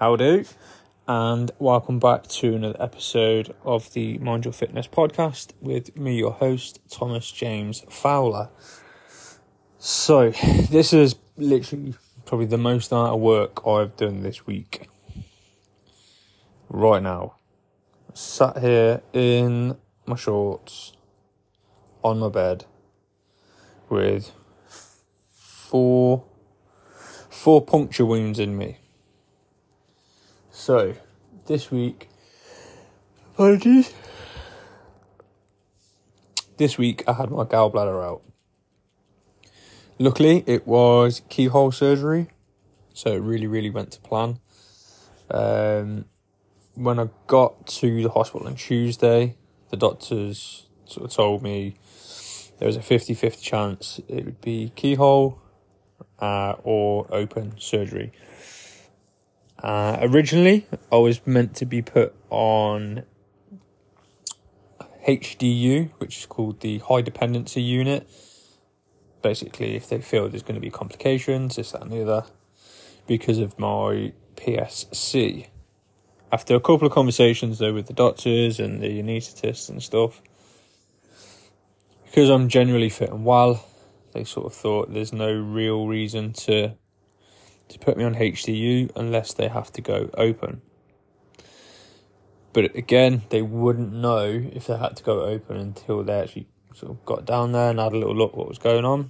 How do? And welcome back to another episode of the Mind Your Fitness podcast with me, your host, Thomas James Fowler. So, this is literally probably the most amount of work I've done this week. Right now, sat here in my shorts on my bed with four puncture wounds in me. So, this week, this week I had my gallbladder out. Luckily, it was keyhole surgery, so it really went to plan. When I got to the hospital on Tuesday, the doctors sort of told me there was a 50-50 chance it would be keyhole or open surgery. Originally, I was meant to be put on HDU, which is called the high dependency unit. Basically, if they feel there's going to be complications, this, that and the other, because of my PSC. After a couple of conversations though with the doctors and the anaesthetists and stuff, because I'm generally fit and well, they sort of thought there's no real reason to put me on HDU unless they have to go open. But again, they wouldn't know if they had to go open until they actually sort of got down there and had a little look what was going on.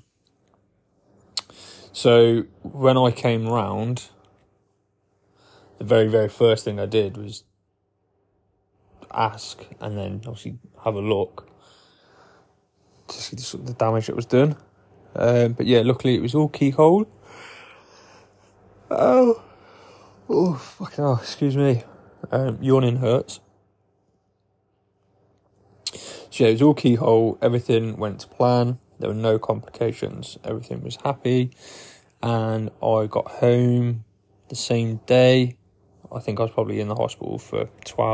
So when I came round, the very first thing I did was ask and then obviously have a look to see the damage that was done. But yeah, luckily it was all keyhole. Fucking hell, excuse me. Yawning hurts. So yeah, it was all keyhole. Everything went to plan. There were no complications. Everything was happy. And I got home the same day. I think I was probably in the hospital for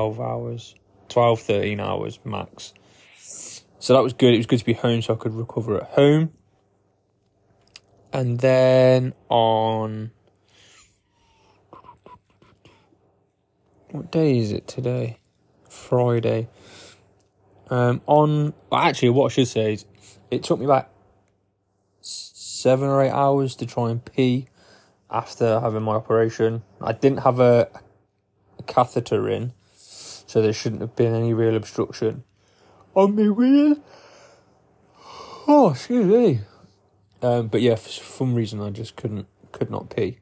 13 hours max. So that was good. It was good to be home so I could recover at home. And then on... what day is it today? Friday. What I should say is it took me about 7 or 8 hours to try and pee after having my operation. I didn't have a catheter in, so there shouldn't have been any real obstruction on me wheel. Oh, excuse me. But yeah, for some reason I just could not pee.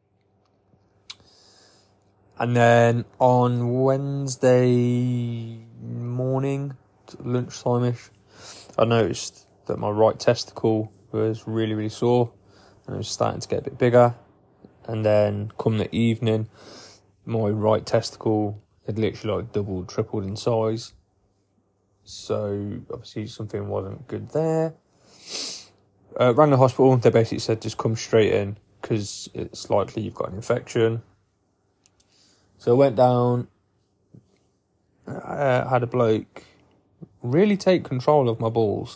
And then on Wednesday morning, lunchtime-ish, I noticed that my right testicle was really sore and it was starting to get a bit bigger. And then come the evening, my right testicle had literally doubled, tripled in size. So obviously something wasn't good there. Rang the hospital, they basically said just come straight in because it's likely you've got an infection. So I went down, had a bloke really take control of my balls.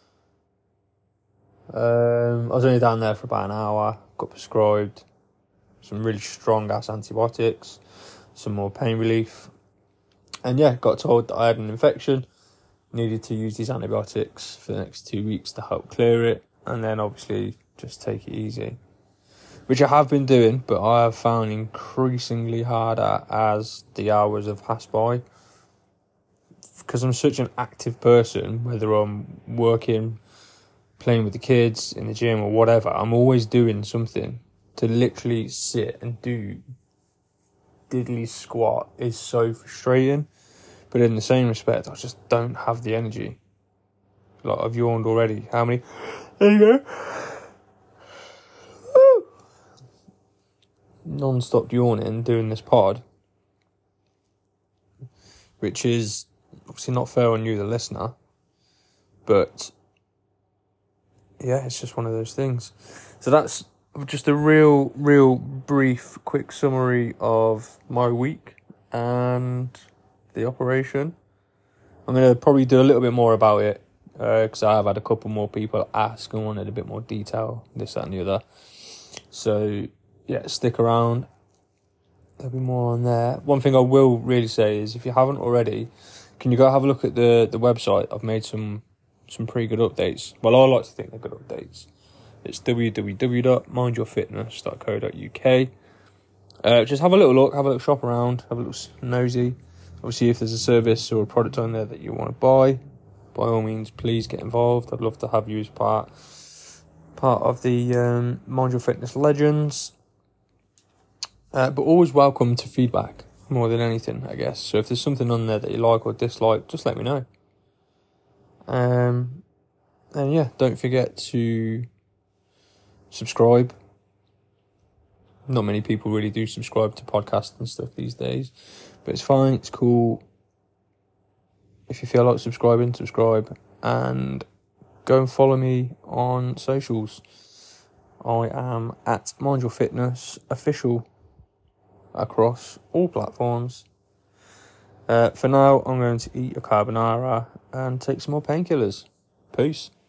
I was only down there for about an hour, got prescribed some really strong ass antibiotics, some more pain relief. And yeah, got told that I had an infection, needed to use these antibiotics for the next 2 weeks to help clear it, and then obviously just take it easy. Which I have been doing, but I have found increasingly harder as the hours have passed by. Because I'm such an active person, whether I'm working, playing with the kids, in the gym or whatever, I'm always doing something. To literally sit and do diddly squat is so frustrating. But in the same respect, I just don't have the energy. Like, I've yawned already. How many? There you go. Non-stop yawning doing this pod, which is obviously not fair on you, the listener, but yeah, it's just one of those things. So that's just a real brief, quick summary of my week and the operation. I'm going to probably do a little bit more about it because I have had a couple more people ask and wanted a bit more detail, this, that and the other. So yeah, stick around. there'll be more on there. One thing I will really say is, if you haven't already, can you go have a look at the website? I've made some pretty good updates. Well, I like to think they're good updates. It's www.mindyourfitness.co.uk. Just have a little look, have a little shop around, have a little nosy. Obviously, if there's a service or a product on there that you want to buy, by all means, please get involved. I'd love to have you as part of the Mind Your Fitness Legends. But always welcome to feedback, more than anything, I guess. So if there's something on there that you like or dislike, just let me know. And yeah, don't forget to subscribe. Not many people really do subscribe to podcasts and stuff these days, but it's fine, it's cool. If you feel like subscribe, and go and follow me on socials. I am at Mind Your Fitness Official across all platforms. For now, I'm going to eat a carbonara and take some more painkillers. Peace.